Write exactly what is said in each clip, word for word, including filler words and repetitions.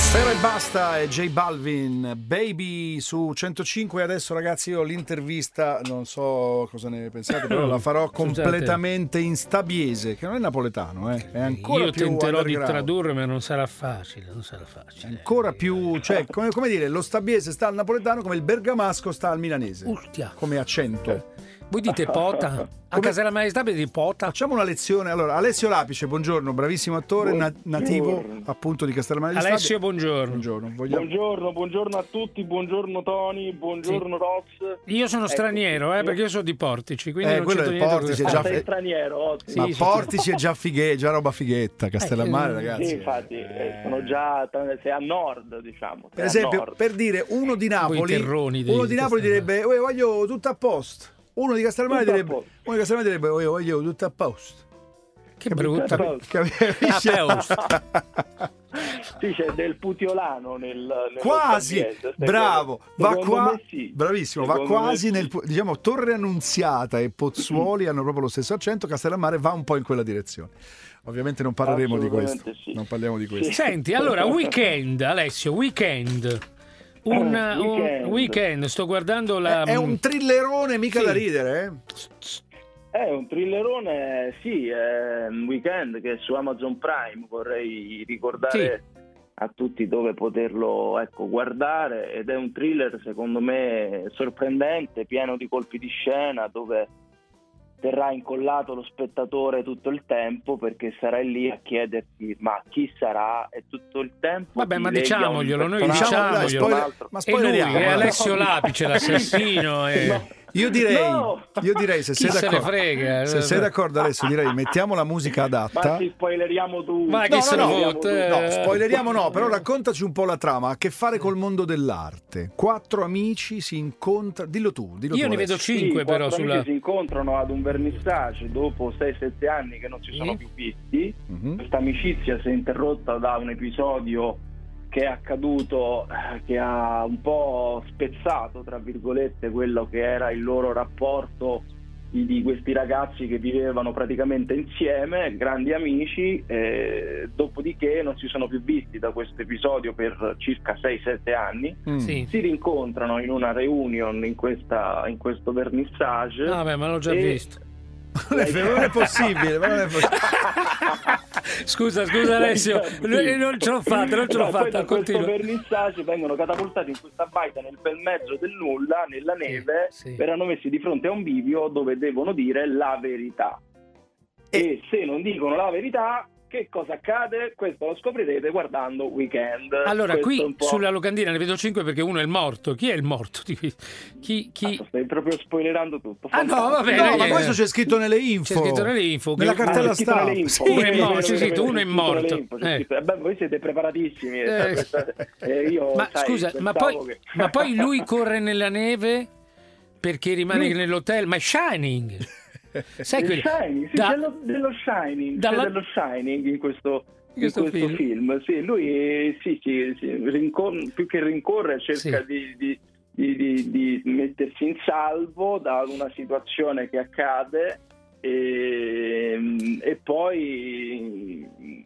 Sfera e Basta e J Balvin, Baby su centocinque. Adesso ragazzi io l'intervista non so cosa ne pensate, però la farò completamente in stabiese, che non è napoletano, eh. È ancora io più tenterò di underground. tradurre, ma non sarà facile, non sarà facile. Ancora più, cioè come, come dire, lo stabiese sta al napoletano come il bergamasco sta al milanese. Ustia. Come accento. Voi dite pota? A Come- Casa della Maestà di pota? Facciamo una lezione. Allora, Alessio Lapice, buongiorno, bravissimo attore, na- nativo appunto di Castellammare di Stabia. Alessio, buongiorno. Buongiorno, vogliamo... Buongiorno, buongiorno a tutti, buongiorno Tony, buongiorno Ross. Io sono Ecco, straniero, eh, io- perché io sono di Portici, quindi Eh, non quello c'entro è niente con Portici, è questo. già- Ah, sei straniero, ottimo. Ma Sì, sì, Portici è già fighe, già roba fighetta, Castellammare, Eh, ragazzi. Sì, infatti, eh, sono già sei a nord, diciamo. sei Per a esempio, nord. per dire uno di Napoli, terroni dei- uno di Napoli Castellammare. direbbe "Uè, voglio tutto a posto". Uno di Castellammare Tutto a direbbe, posto. uno di Castellammare direbbe "Uè, voglio tutto a posto". Che brutta. Tutto a posto. Capisci? A posto. Sì, c'è del putiolano nel, nello Quasi, stabiese, bravo, secondo- va secondo qua, me sì. bravissimo, va Secondo me quasi sì. nel, diciamo, Torre Annunziata e Pozzuoli hanno proprio lo stesso accento, Castellammare va un po' in quella direzione. Ovviamente non parleremo di questo, Assolutamente sì. non parliamo di questo. Sì. Senti, allora, weekend, Alessio, weekend. Un, Eh, un weekend. weekend, sto guardando la... È un thrillerone mica Sì. da ridere, eh? È un thrillerone, sì, è un weekend che è su Amazon Prime, vorrei ricordare a tutti dove poterlo, ecco, guardare, ed è un thriller secondo me sorprendente, pieno di colpi di scena, dove terrà incollato lo spettatore tutto il tempo, perché sarai lì a chiederti ma chi sarà, e tutto il tempo Vabbè, ti ma leghi a un diciamoglielo, noi personaggio, Diciamo, dai, diciamoglielo. un spoiler- altro. ma E lui, spoileriamo. è eh. Alessio Lapice, l'assassino. E... No. Io direi, No! io direi se Chi sei se ne d'accordo, frega? se sei d'accordo Alessio, direi mettiamo la musica Ma adatta. ci spoileriamo tu. Ma chi No, se no, ne no, fotte? no, spoileriamo no, però raccontaci un po' la trama, ha a che fare col mondo dell'arte. Quattro amici si incontrano, dillo tu, dillo Io tu, ne vedo Alessio. cinque Sì, però quattro sulla... amici si incontrano ad un vernissage dopo sei sette anni che non si Sì. sono più visti. Mhm. Questa amicizia si è interrotta da un episodio che è accaduto, eh, che ha un po' spezzato, tra virgolette, quello che era il loro rapporto di, di questi ragazzi che vivevano praticamente insieme, grandi amici, eh, dopodiché non si sono più visti da questo episodio per circa sei sette anni. Mm. Sì. Si rincontrano in una reunion in, questa, in questo vernissage. No, vabbè, ma l'ho già E- visto. Non è, non è possibile, ma non è possibile. Scusa, scusa Alessio, lui- non ce l'ho fatta, non ce l'ho No, poi fatta, da questo continua. vernissage vengono catapultati in questa baita nel bel mezzo del nulla, nella neve, sì. verranno messi di fronte a un bivio dove devono dire la verità. E se non dicono la verità, che cosa accade? Questo lo scoprirete guardando Weekend. Allora, Questo è qui un po'... sulla locandina ne vedo cinque perché uno è il morto. Chi è il morto di qui? Chi, chi... Ah, stai proprio spoilerando tutto. Ah, no, Fantastico. va bene. No, ma eh. questo c'è scritto nelle info. C'è scritto nelle info. Nella che- cartella Ah, c'è scritto stampa. nelle info. Sì, Uno è Vero, morto, vero, sì, sì, vero, uno è c'è scritto morto. nelle info, c'è Eh. scritto- eh beh, voi siete preparatissimi. Eh. Eh, io, Ma sai, scusa, ma pensavo poi, che- ma poi lui corre nella neve perché rimane Lui- nell'hotel, ma è Shining. Sai Il quello? Shining, sì, Da- dello, dello Shining, c'è dalla- dello Shining in questo, In questo in questo film. film. Sì, lui eh, sì, sì, sì, rincor- più che rincorre cerca Sì. di, di, di, di, di mettersi in salvo da una situazione che accade e, e poi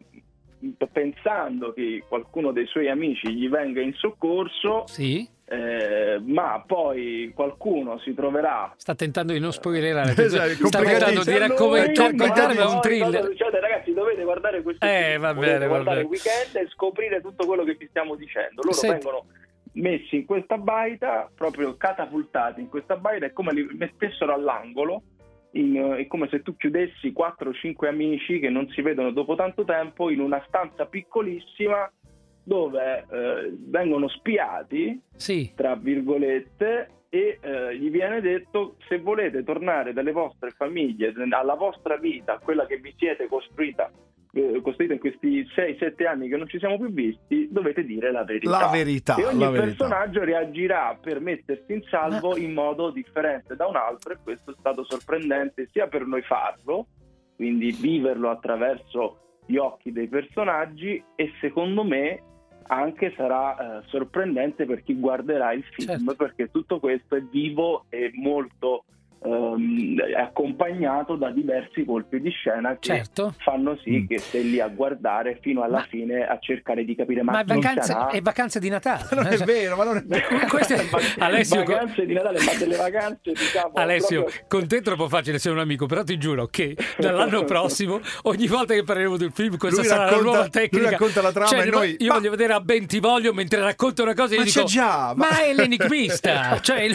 pensando che qualcuno dei suoi amici gli venga in soccorso, Sì, eh, ma poi qualcuno si troverà. sta tentando di non spoilerare. Esatto, è sta tentando di complicatissimo. raccontare, È complicatissimo. ma è un thriller. Cioè, ragazzi, dovete guardare questo Eh, film, va potete bene, va guardare bene. Weekend e scoprire tutto quello che vi stiamo dicendo. Loro Senti. vengono messi in questa baita, proprio catapultati in questa baita, è come li mettessero all'angolo. In, è come se tu chiudessi quattro o cinque amici che non si vedono dopo tanto tempo in una stanza piccolissima dove eh, vengono spiati, Sì, tra virgolette, e eh, gli viene detto: se volete tornare dalle vostre famiglie, alla vostra vita, quella che vi siete costruita eh, costruita in questi sei sette anni che non ci siamo più visti, dovete dire la verità. La verità, e ogni la verità. personaggio reagirà per mettersi in salvo in modo differente da un altro, e questo è stato sorprendente sia per noi farlo, quindi viverlo attraverso gli occhi dei personaggi, e secondo me anche sarà eh, sorprendente per chi guarderà il film, Certo. perché tutto questo è vivo e molto ehm, è accompagnato da diversi colpi di scena che certo. fanno sì mm. che stai lì a guardare fino alla ma, fine a cercare di capire ma, ma non vacanze, sarà... è vacanze di Natale. Non è vero, ma non è vero. Queste... Alessio, vacanze di Natale, ma delle vacanze diciamo Alessio, proprio... con te è troppo facile essere un amico, però ti giuro che dall'anno prossimo ogni volta che parleremo del film questa Lui sarà racconta, la nuova tecnica. lui racconta la trama cioè, e noi io ma... voglio vedere a Bentivoglio mentre racconta una cosa e ma gli c'è dico già ma, ma è l'enigmista. Cioè,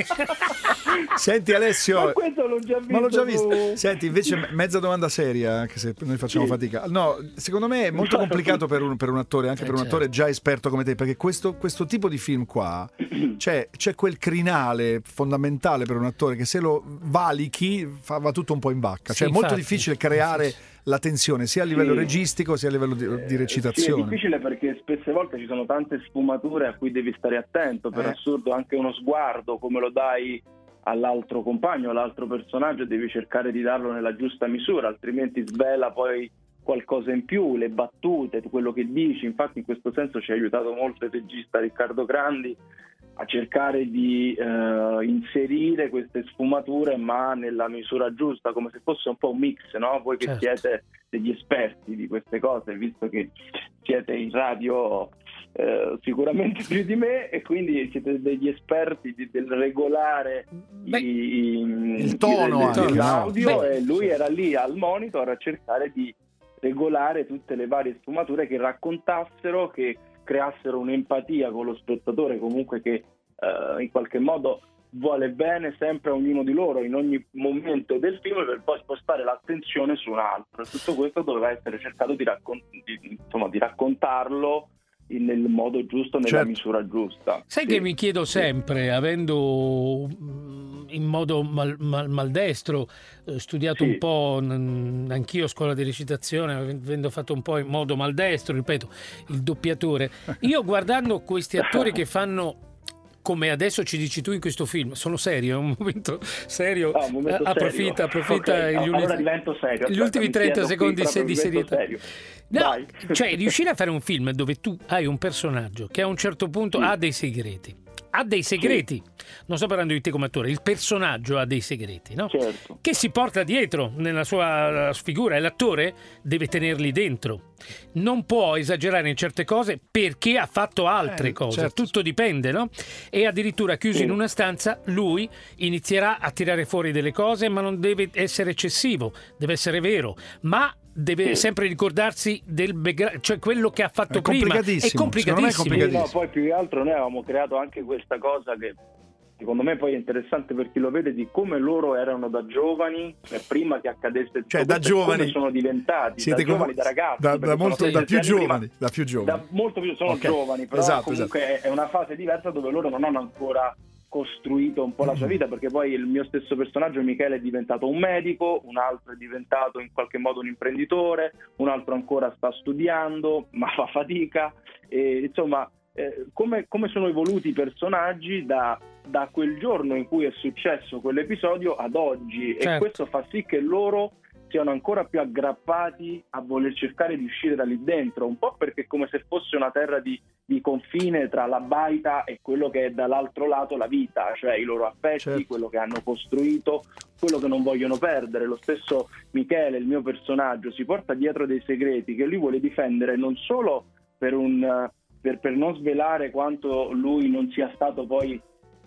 senti Alessio, ma questo l'ho già visto, ma l'ho già visto. Tu... Senti, invece mezza domanda seria, anche se noi facciamo sì. fatica. No, secondo me è molto complicato per un, per un attore, anche eh per un certo. attore già esperto come te, perché questo, questo tipo di film qua c'è, c'è quel crinale fondamentale per un attore che se lo valichi fa, va tutto un po' in vacca. Sì, cioè è molto infatti. difficile creare Sì, sì. la tensione sia a livello Sì. registico sia a livello di, di recitazione. Sì, è difficile perché spesse volte ci sono tante sfumature a cui devi stare attento. Per Eh. assurdo, anche uno sguardo, come lo dai all'altro compagno, all'altro personaggio, devi cercare di darlo nella giusta misura, altrimenti svela poi qualcosa in più, le battute, quello che dici. Infatti in questo senso ci ha aiutato molto il regista Riccardo Grandi a cercare di eh, inserire queste sfumature ma nella misura giusta, come se fosse un po' un mix, no? Voi che certo. siete degli esperti di queste cose, visto che siete in radio eh, sicuramente più di me e quindi siete degli esperti di, del regolare Beh, i, il tono i, anche, l'audio no? e lui era lì al monitor a cercare di regolare tutte le varie sfumature che raccontassero, che creassero un'empatia con lo spettatore comunque che eh, in qualche modo vuole bene sempre a ognuno di loro in ogni momento del film per poi spostare l'attenzione su un altro. Tutto questo doveva essere cercato di, raccon- di, insomma, di raccontarlo in, nel modo giusto, nella certo. misura giusta. Sai sì. che mi chiedo sempre, avendo in modo mal, mal, maldestro eh, studiato sì. un po' n- anch'io a scuola di recitazione, avendo fatto un po' in modo maldestro, ripeto, il doppiatore, io guardando questi attori che fanno come adesso ci dici tu in questo film, sono serio, è un momento serio, ah, un momento approfitta, serio. approfitta Okay, gli, allora uni... divento serio. gli ultimi trenta secondi se di serietà. Serio. No, Vai. cioè riuscire a fare un film dove tu hai un personaggio che a un certo punto sì. ha dei segreti, ha dei segreti, sì. non sto parlando di te come attore, il personaggio ha dei segreti, no? Certo. Che si porta dietro nella sua figura e l'attore deve tenerli dentro. Non può esagerare in certe cose perché ha fatto altre eh, cose, certo. tutto dipende, no? E addirittura chiuso sì. in una stanza lui inizierà a tirare fuori delle cose, ma non deve essere eccessivo, deve essere vero, ma deve sì. sempre ricordarsi del background, cioè quello che ha fatto è prima. Complicatissimo. È complicatissimo. È complicatissimo. Sì, no, poi più che altro noi avevamo creato anche questa cosa che secondo me poi è interessante per chi lo vede, di come loro erano da giovani prima che accadesse tutto cioè da giovani come sono diventati siete da giovani, da ragazzi da, da, molto, da più giovani prima, da più giovani da molto più sono okay. giovani, però esatto, comunque esatto. è una fase diversa dove loro non hanno ancora costruito un po' la sua vita, perché poi il mio stesso personaggio Michele è diventato un medico, un altro è diventato in qualche modo un imprenditore, un altro ancora sta studiando ma fa fatica e insomma eh, come, come sono evoluti i personaggi da, da quel giorno in cui è successo quell'episodio ad oggi. Certo. E questo fa sì che loro siano ancora più aggrappati a voler cercare di uscire da lì dentro, un po' perché è come se fosse una terra di, di confine tra la baita e quello che è dall'altro lato la vita, cioè i loro affetti, certo. quello che hanno costruito, quello che non vogliono perdere. Lo stesso Michele, il mio personaggio, si porta dietro dei segreti che lui vuole difendere non solo per, un, per, per non svelare quanto lui non sia stato poi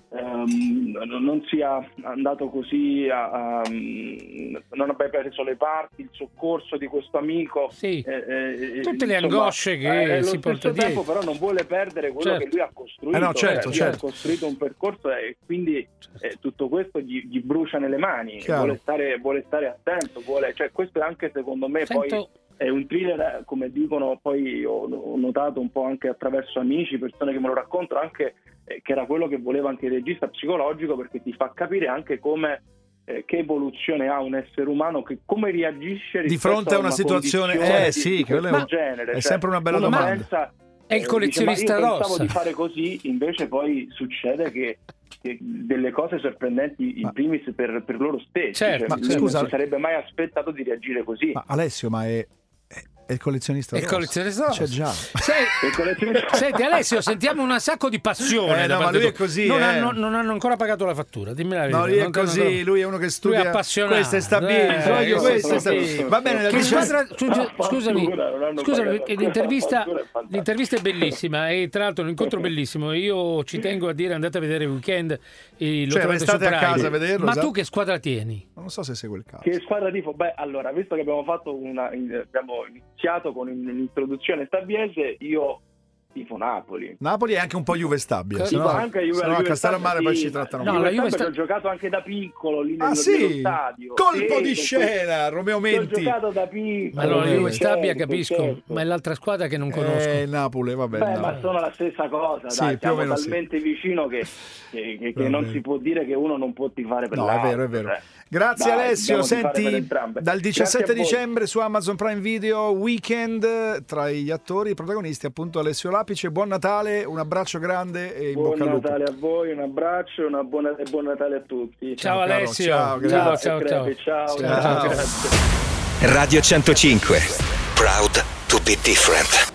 Um, non sia andato così a, a non abbia preso le parti, il soccorso di questo amico, sì. eh, eh, tutte le insomma, angosce che eh, si porta dietro. tempo però non vuole perdere quello certo. che lui ha costruito, eh no, certo, eh, certo. ha costruito un percorso e quindi certo. eh, tutto questo gli, gli brucia nelle mani. Chiaro. vuole stare, vuole stare attento, vuole, cioè questo è anche secondo me Sento... poi è un thriller, come dicono, poi ho, ho notato un po' anche attraverso amici, persone che me lo raccontano, anche eh, che era quello che voleva anche il regista, psicologico, perché ti fa capire anche come eh, che evoluzione ha un essere umano, che come reagisce di fronte a una, una situazione eh di, sì, di che questo è, genere. È cioè, sempre una bella uno domanda. Pensa, è il collezionista eh, dice, ma io rossa. pensavo di fare così, invece poi succede che che delle cose sorprendenti in ma, primis per, per loro stessi, certo, cioè, ma, scusa, non si sarebbe mai aspettato di reagire così. Ma Alessio, ma è È il collezionista rosso. Il collezionista rosso. C'è già. Sei... Senti Alessio, sentiamo un sacco di passione. Eh, no, ma lui è così. Non, eh. hanno, non hanno ancora pagato la fattura. Dimmi la verità. No, lui è non così. Hanno... Lui è uno che studia. Lui è appassionato. Questo è stabile. Eh, questo è stabile. stabile. Va bene. Che squadra... Ah, Scusami, scusami l'intervista, l'intervista è bellissima e tra l'altro un incontro bellissimo. Io ci tengo a dire andate a vedere il Weekend. E lo cioè, restate a casa a vederlo. Ma esatto. tu che squadra tieni? Non so se segue il caso. Che squadra tifo? Beh, allora, visto che abbiamo fatto una, abbiamo iniziato con un'introduzione stabiese, io tifo Napoli. Napoli è anche un po' Juve Stabia, sì, se no, anche Juve, se no a Castello a Mare sì, poi ci trattano no, male. la Juve sta... sta... ho giocato anche da piccolo lì ah, nello, sì? nello stadio. Colpo sì, di scena, Romeo Menti. Ho giocato da piccolo. Ma no, la Juve Stabia certo, capisco, certo. ma è l'altra squadra che non conosco. Eh, Napoli, vabbè. Beh, no. ma sono la stessa cosa, sì, dai, più o siamo meno talmente sì. vicino che, che, che, che non si può dire che uno non può tifare per no, l'altro. è vero, è vero. Cioè. Grazie Dai, Alessio, senti, dal diciassette dicembre su Amazon Prime Video, Weekend, tra gli attori, i protagonisti appunto Alessio Lapice. Buon Natale, un abbraccio grande e in buon bocca al lupo. Natale a voi, un abbraccio una buona, e buon Natale a tutti. Ciao, ciao Alessio, ciao, ciao, ciao, ciao, ciao, ciao, ciao. ciao. Radio centocinque, proud to be different.